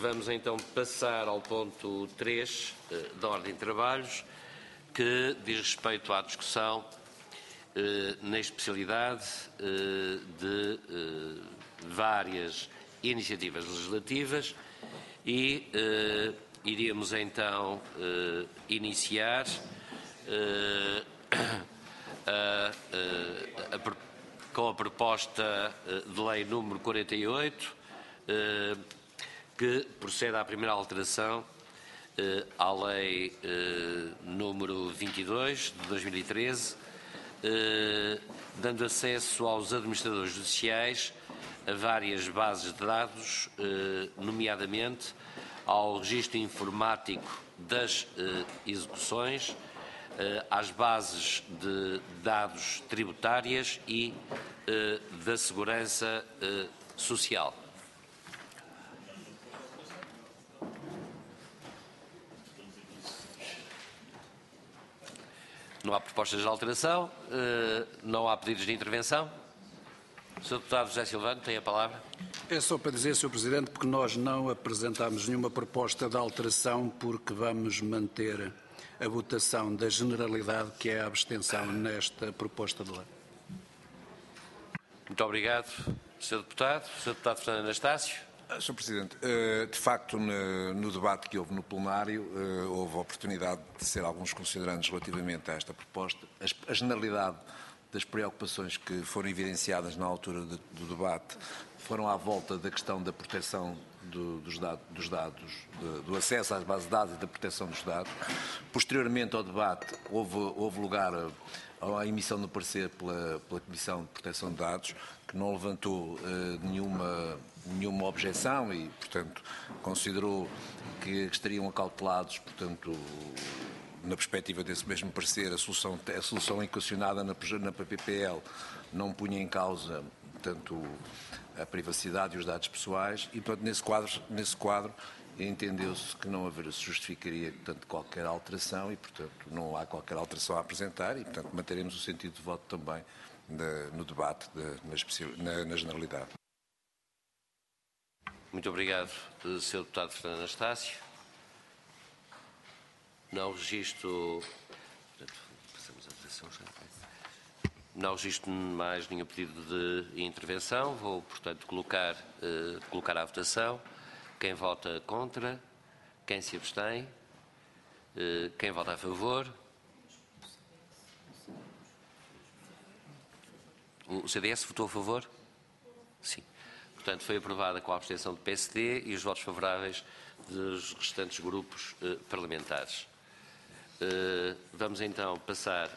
Vamos então passar ao ponto 3 da ordem de trabalhos, que diz respeito à discussão na especialidade de várias iniciativas legislativas e iríamos então iniciar com a proposta de lei número 48, que procede à primeira alteração à lei número 22 de 2013, dando acesso aos administradores judiciais a várias bases de dados, nomeadamente ao registro informático das execuções, às bases de dados tributárias e da segurança social. Não há propostas de alteração, não há pedidos de intervenção. Sr. Deputado José Silvano, tem a palavra. É só para dizer, Sr. Presidente, porque nós não apresentámos nenhuma proposta de alteração, porque vamos manter a votação da generalidade, que é a abstenção nesta proposta de lei. Muito obrigado, Sr. Deputado. Sr. Deputado Fernando Anastácio. Sr. Presidente, de facto, no debate que houve no plenário, houve a oportunidade de ser alguns considerandos relativamente a esta proposta. A generalidade das preocupações que foram evidenciadas na altura do debate foram à volta da questão da proteção dos dados, do acesso às bases de dados e da proteção dos dados. Posteriormente ao debate, houve lugar à emissão do parecer pela Comissão de Proteção de Dados, que não levantou nenhuma objeção e, portanto, considerou que estariam acautelados, portanto, na perspectiva desse mesmo parecer, a solução equacionada na PPPL não punha em causa, portanto, a privacidade e os dados pessoais e, portanto, nesse quadro entendeu-se que não justificaria, portanto, qualquer alteração e, portanto, não há qualquer alteração a apresentar e, portanto, manteremos o sentido de voto também no debate na generalidade. Muito obrigado, Sr. Deputado Fernando Anastácio. Não registro... Não registro mais nenhum pedido de intervenção. Vou, portanto, colocar à votação. Quem vota contra? Quem se abstém? Quem vota a favor? O CDS votou a favor? Sim. Portanto, foi aprovada com a abstenção do PSD e os votos favoráveis dos restantes grupos parlamentares. Vamos então passar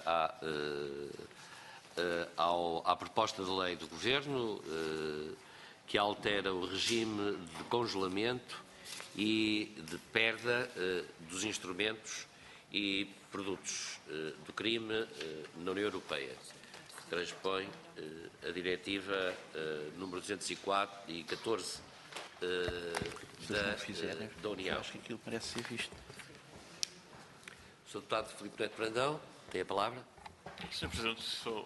à proposta de lei do Governo, que altera o regime de congelamento e de perda dos instrumentos e produtos do crime na União Europeia, que transpõe a Diretiva número 204 e 14 da União. Acho que aquilo parece ser visto. Sr. Deputado Filipe Neto Brandão, tem a palavra. Sr. Presidente,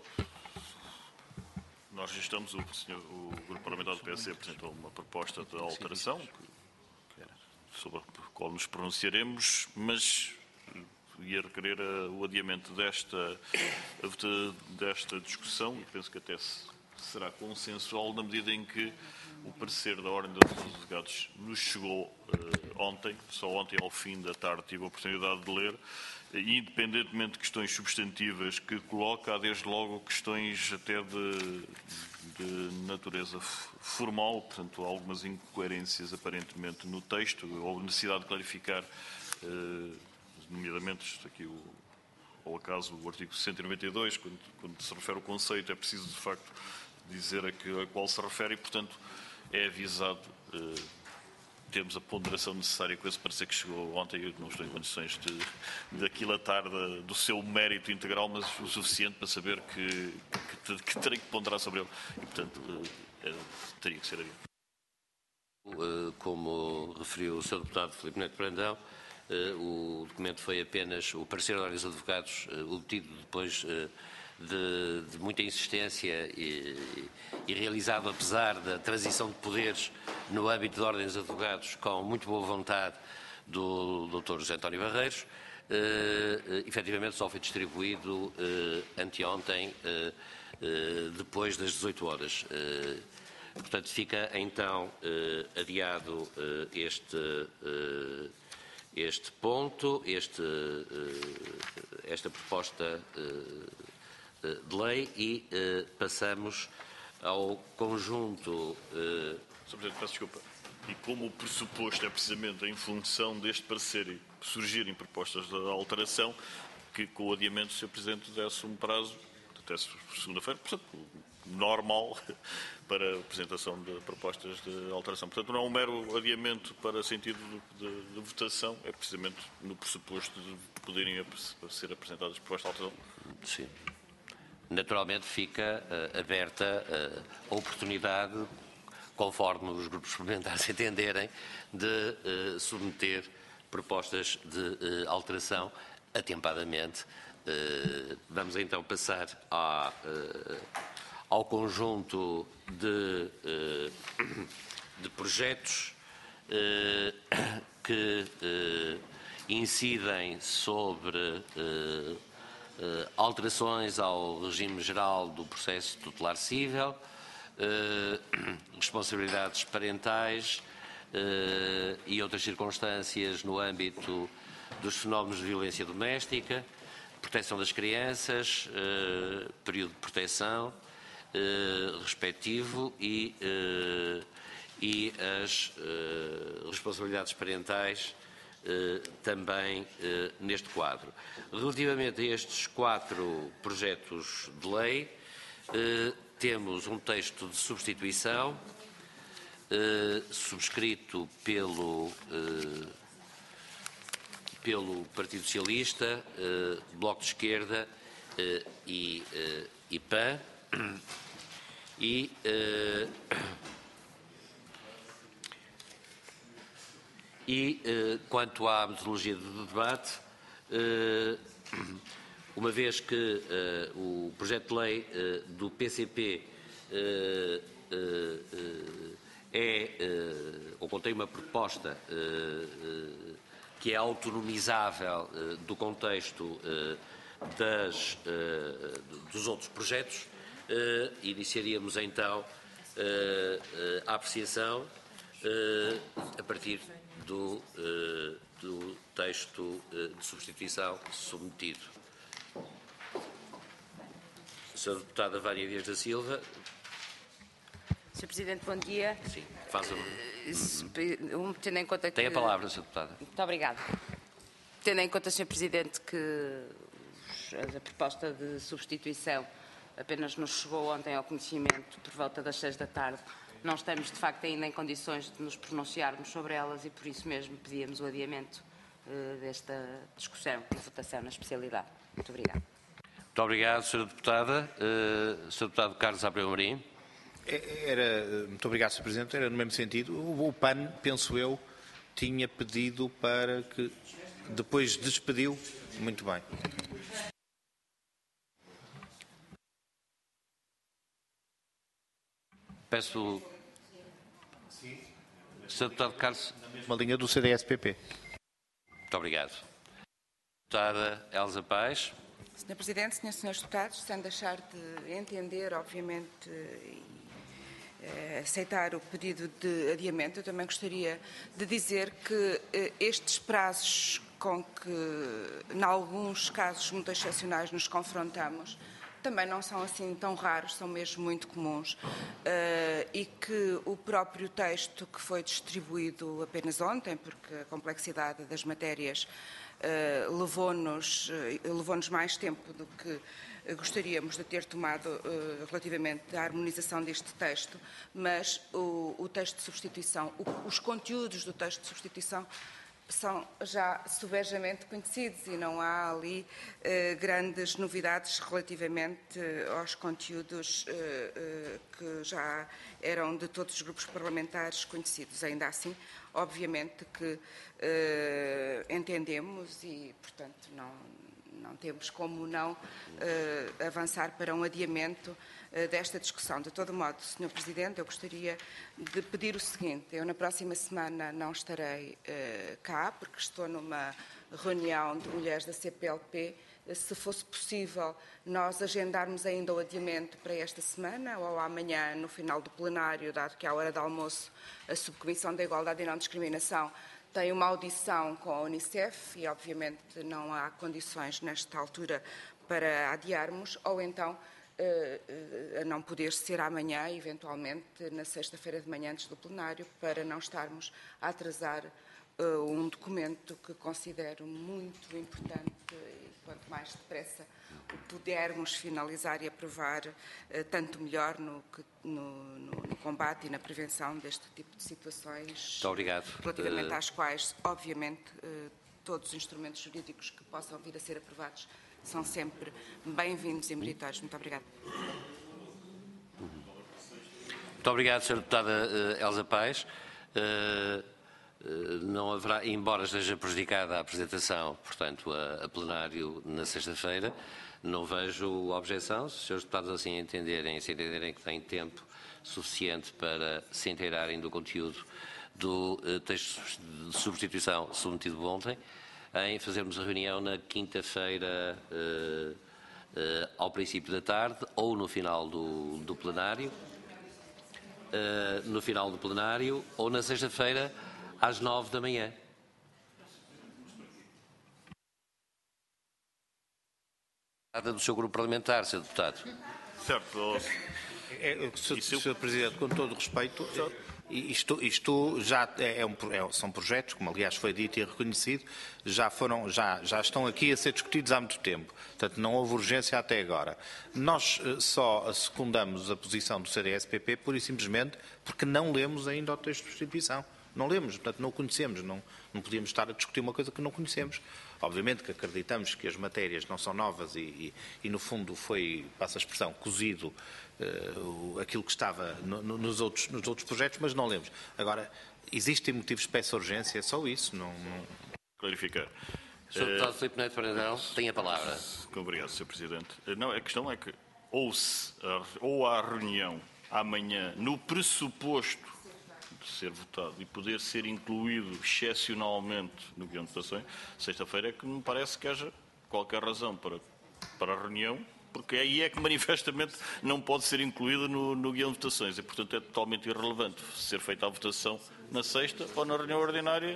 nós registramos, o Grupo Parlamentar do PSD apresentou uma proposta de alteração sobre a qual nos pronunciaremos, mas ia requerer o adiamento desta discussão e penso que até será consensual na medida em que o parecer da Ordem dos Advogados nos chegou ontem, só ontem ao fim da tarde tive a oportunidade de ler, e independentemente de questões substantivas que coloca, há desde logo questões até de natureza formal, portanto algumas incoerências aparentemente no texto, ou necessidade de clarificar, nomeadamente aqui ao acaso o artigo 192, quando se refere ao conceito, é preciso de facto dizer a qual se refere e, portanto, é avisado, temos a ponderação necessária com esse parecer que chegou ontem. Eu não estou em condições de aquilatar do seu mérito integral, mas o suficiente para saber que terei que ponderar sobre ele e, portanto, teria que ser adiante. Como referiu o Sr. Deputado Filipe Neto Brandão, o documento foi apenas o parecer da Ordem dos Advogados obtido depois de muita insistência e realizado apesar da transição de poderes no âmbito da Ordem dos Advogados, com muito boa vontade do Dr. José António Barreiros, efetivamente só foi distribuído anteontem, depois das 18 horas. Portanto, fica então adiado este ponto, esta proposta de lei e passamos ao conjunto. Sr. Presidente, peço desculpa. E como o pressuposto é precisamente em função deste parecer e surgirem propostas de alteração, que com o adiamento o Sr. Presidente desse um prazo, até segunda-feira, portanto, normal para a apresentação de propostas de alteração. Portanto, não é um mero adiamento para sentido de votação, é precisamente no pressuposto de poderem ser apresentadas propostas de alteração. Sim. Naturalmente fica aberta a oportunidade, conforme os grupos parlamentares entenderem, de submeter propostas de alteração atempadamente. Vamos então passar ao conjunto de projetos que incidem sobre alterações ao regime geral do processo tutelar cível, responsabilidades parentais e outras circunstâncias no âmbito dos fenómenos de violência doméstica, proteção das crianças, período de proteção respectivo e as responsabilidades parentais também neste quadro. Relativamente a estes 4 projetos de lei, temos um texto de substituição subscrito pelo Partido Socialista, Bloco de Esquerda e PAN. Quanto à metodologia de debate, uma vez que o projeto de lei do PCP ou contém uma proposta que é autonomizável do contexto dos outros projetos, iniciaríamos então a apreciação a partir do texto de substituição submetido. Sra. Deputada Vânia Dias da Silva. Sr. Presidente, bom dia. Sim, faz Tendo em conta que... Tem a palavra, Sra. Deputada. Muito obrigada. Tendo em conta, Sr. Presidente, que a proposta de substituição apenas nos chegou ontem ao conhecimento por volta das 6 da tarde, não estamos, de facto, ainda em condições de nos pronunciarmos sobre elas e, por isso mesmo, pedíamos o adiamento desta discussão e votação na especialidade. Muito obrigada. Muito obrigado, Sra. Deputada. Sr. Deputado Carlos Abreu Amorim. Muito obrigado, Sr. Presidente. Era no mesmo sentido. O PAN, penso eu, tinha pedido para que depois despediu. Muito bem. Peço... Sr. Deputado Carlos... Uma linha do CDS-PP. Muito obrigado. Deputada Elsa Paes. Sr. Presidente, Srs. Deputados, sem deixar de entender, obviamente, e aceitar o pedido de adiamento, eu também gostaria de dizer que estes prazos com que, em alguns casos muito excepcionais, nos confrontamos, também não são assim tão raros, são mesmo muito comuns, e que o próprio texto que foi distribuído apenas ontem, porque a complexidade das matérias levou-nos mais tempo do que gostaríamos de ter tomado relativamente à harmonização deste texto, mas o texto de substituição, os conteúdos do texto de substituição são já subejamente conhecidos e não há ali grandes novidades relativamente aos conteúdos que já eram de todos os grupos parlamentares conhecidos. Ainda assim, obviamente que entendemos e, portanto, não temos como não avançar para um adiamento desta discussão. De todo modo, Sr. Presidente, eu gostaria de pedir o seguinte: eu na próxima semana não estarei cá, porque estou numa reunião de mulheres da CPLP. Se fosse possível nós agendarmos ainda o adiamento para esta semana ou amanhã, no final do plenário, dado que à hora do almoço a Subcomissão da Igualdade e Não Discriminação tem uma audição com a Unicef e, obviamente, não há condições nesta altura para adiarmos, ou então a não poder ser amanhã, eventualmente na sexta-feira de manhã antes do plenário, para não estarmos a atrasar um documento que considero muito importante e quanto mais depressa o pudermos finalizar e aprovar, tanto melhor no combate e na prevenção deste tipo de situações. Muito obrigado. Relativamente às quais, obviamente, todos os instrumentos jurídicos que possam vir a ser aprovados são sempre bem-vindos e meritórios. Muito obrigada. Muito obrigado, Sra. Deputada Elsa Paes. Não haverá, embora esteja prejudicada a apresentação, portanto, a plenário na sexta-feira, não vejo objeção. Se os senhores deputados assim entenderem que têm tempo suficiente para se inteirarem do conteúdo do texto de substituição submetido ontem, em fazermos a reunião na quinta-feira ao princípio da tarde ou no final do plenário, ou na sexta-feira às 9 da manhã. Do seu grupo parlamentar, Sr. Deputado. Certo. Sr. Presidente, com todo o respeito, isto já são projetos, como aliás foi dito e reconhecido, já estão aqui a ser discutidos há muito tempo. Portanto, não houve urgência até agora. Nós só secundamos a posição do CDS-PP pura e simplesmente porque não lemos ainda o texto de substituição. Não lemos, portanto não o conhecemos, não podíamos estar a discutir uma coisa que não conhecemos. Obviamente que acreditamos que as matérias não são novas e no fundo foi, passa a expressão, cozido aquilo que estava nos outros projetos, mas não lemos. Agora, existem motivos para essa urgência, é só isso. Não... Clarificar. Sr. Deputado Filipe Neto Brandão, tem a palavra. Obrigado, Sr. Presidente. Não, a questão é que ou há reunião amanhã no pressuposto de ser votado e poder ser incluído excepcionalmente no guião de votações, sexta-feira é que me parece que haja qualquer razão para a reunião, porque aí é que manifestamente não pode ser incluído no guião de votações e, portanto, é totalmente irrelevante ser feita a votação na sexta ou na reunião ordinária.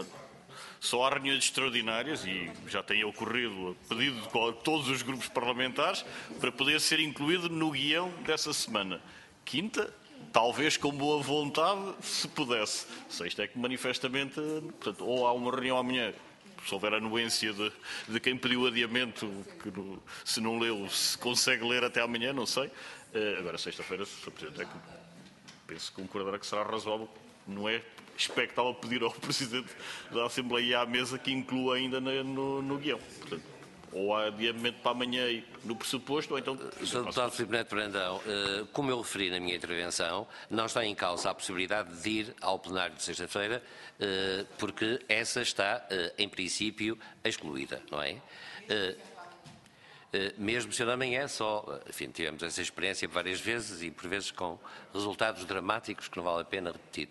Só há reuniões extraordinárias, e já tem ocorrido a pedido de todos os grupos parlamentares, para poder ser incluído no guião dessa semana. Quinta, talvez com boa vontade, se pudesse. Sexta é que manifestamente, portanto, ou há uma reunião amanhã, se houver anuência de quem pediu adiamento, que se não leu, se consegue ler até amanhã, não sei. Agora, sexta-feira, Sr. Presidente, penso que concordará que será razoável, não é expectável pedir ao Presidente da Assembleia à mesa que inclua ainda no guião. Portanto, ou há adiamento para amanhã no pressuposto, ou então... Sr. Deputado Filipe Neto Brandão, como eu referi na minha intervenção, não está em causa a possibilidade de ir ao plenário de sexta-feira, porque essa está, em princípio, excluída, não é? Mesmo sendo amanhã, enfim, tivemos essa experiência várias vezes e por vezes com resultados dramáticos que não vale a pena repetir.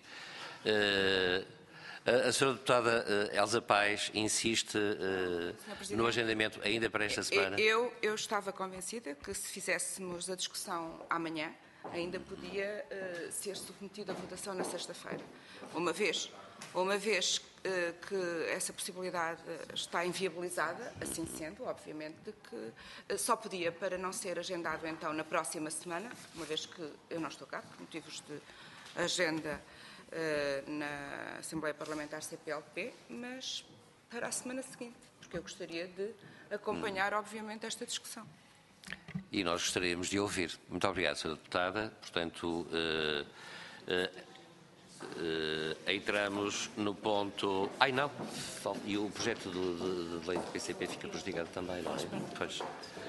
A Sra. Deputada Elsa Paes insiste no agendamento ainda para esta semana? Eu estava convencida que se fizéssemos a discussão amanhã, ainda podia ser submetido à votação na sexta-feira. Uma vez que essa possibilidade está inviabilizada, assim sendo, obviamente, que só podia para não ser agendado então na próxima semana, uma vez que eu não estou cá, por motivos de agenda na Assembleia Parlamentar CPLP, mas para a semana seguinte, porque eu gostaria de acompanhar, obviamente, esta discussão. E nós gostaríamos de ouvir. Muito obrigado, Sra. Deputada. Portanto, entramos no ponto... não. E o projeto de lei do PCP fica prejudicado também, não é? Pois.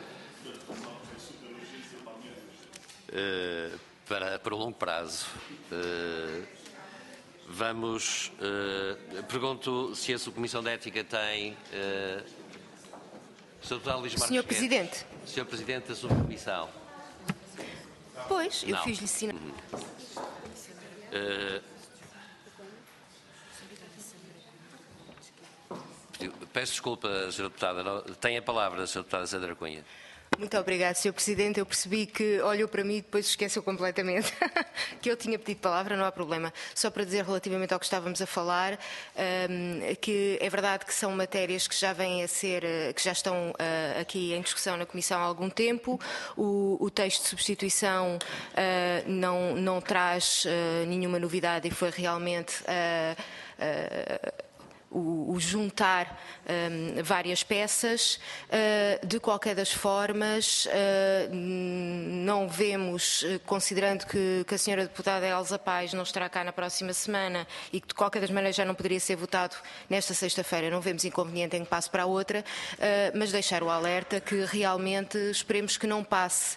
Para o longo prazo. Vamos... pergunto se a Subcomissão de Ética tem... Sr. Deputado Luís Marques Senhor Guedes. Presidente. Sr. Presidente da Subcomissão. Pois, eu Não. fiz-lhe sinal. Peço desculpa, Sra. Deputada. Tem a palavra, Sra. Deputada Sandra Cunha. Muito obrigada, Sr. Presidente. Eu percebi que olhou para mim e depois esqueceu completamente que eu tinha pedido palavra, não há problema. Só para dizer relativamente ao que estávamos a falar, que é verdade que são matérias que já vêm a ser, que já estão aqui em discussão na Comissão há algum tempo. O texto de substituição não traz nenhuma novidade e foi realmente o juntar várias peças. De qualquer das formas, não vemos, considerando que a senhora deputada Elsa Paes não estará cá na próxima semana e que de qualquer das maneiras já não poderia ser votado nesta sexta-feira, não vemos inconveniente em que passe para a outra, mas deixar o alerta que realmente esperemos que não passe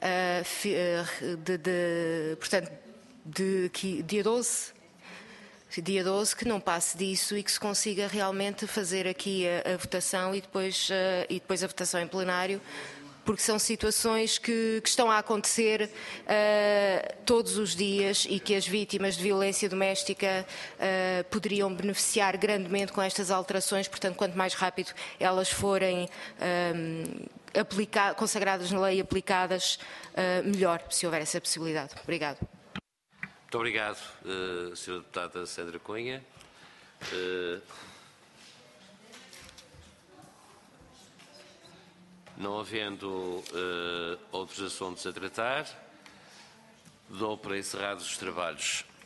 portanto, dia 12, que não passe disso e que se consiga realmente fazer aqui a votação e depois a votação em plenário, porque são situações que estão a acontecer todos os dias e que as vítimas de violência doméstica poderiam beneficiar grandemente com estas alterações. Portanto, quanto mais rápido elas forem consagradas na lei e aplicadas, melhor, se houver essa possibilidade. Obrigado. Muito obrigado, Sra. Deputada Sandra Cunha. Não havendo outros assuntos a tratar, dou para encerrados os trabalhos